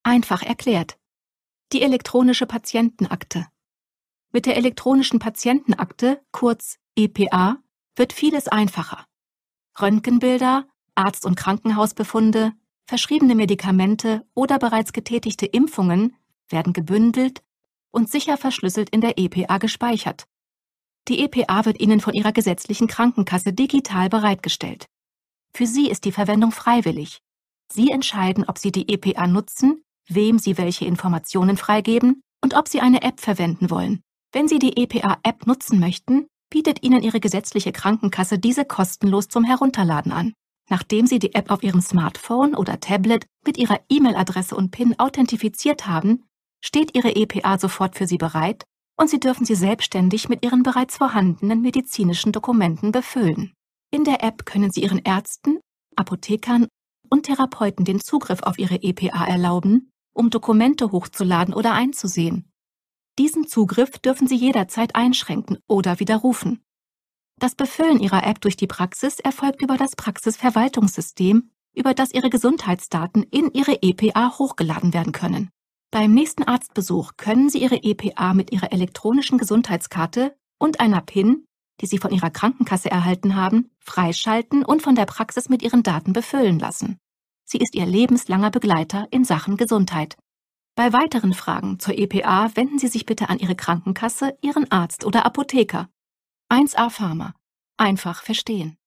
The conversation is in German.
Einfach erklärt. Die elektronische Patientenakte. Mit der elektronischen Patientenakte, kurz EPA, wird vieles einfacher. Röntgenbilder, Arzt- und Krankenhausbefunde, verschriebene Medikamente oder bereits getätigte Impfungen werden gebündelt und sicher verschlüsselt in der EPA gespeichert. Die EPA wird Ihnen von Ihrer gesetzlichen Krankenkasse digital bereitgestellt. Für Sie ist die Verwendung freiwillig. Sie entscheiden, ob Sie die EPA nutzen, wem Sie welche Informationen freigeben und ob Sie eine App verwenden wollen. Wenn Sie die EPA-App nutzen möchten, bietet Ihnen Ihre gesetzliche Krankenkasse diese kostenlos zum Herunterladen an. Nachdem Sie die App auf Ihrem Smartphone oder Tablet mit Ihrer E-Mail-Adresse und PIN authentifiziert haben, steht Ihre EPA sofort für Sie bereit und Sie dürfen sie selbstständig mit Ihren bereits vorhandenen medizinischen Dokumenten befüllen. In der App können Sie Ihren Ärzten, Apothekern und Therapeuten den Zugriff auf Ihre EPA erlauben, um Dokumente hochzuladen oder einzusehen. Diesen Zugriff dürfen Sie jederzeit einschränken oder widerrufen. Das Befüllen Ihrer App durch die Praxis erfolgt über das Praxisverwaltungssystem, über das Ihre Gesundheitsdaten in Ihre EPA hochgeladen werden können. Beim nächsten Arztbesuch können Sie Ihre EPA mit Ihrer elektronischen Gesundheitskarte und einer PIN, die Sie von Ihrer Krankenkasse erhalten haben, freischalten und von der Praxis mit Ihren Daten befüllen lassen. Sie ist Ihr lebenslanger Begleiter in Sachen Gesundheit. Bei weiteren Fragen zur EPA wenden Sie sich bitte an Ihre Krankenkasse, Ihren Arzt oder Apotheker. 1A Pharma. Einfach verstehen.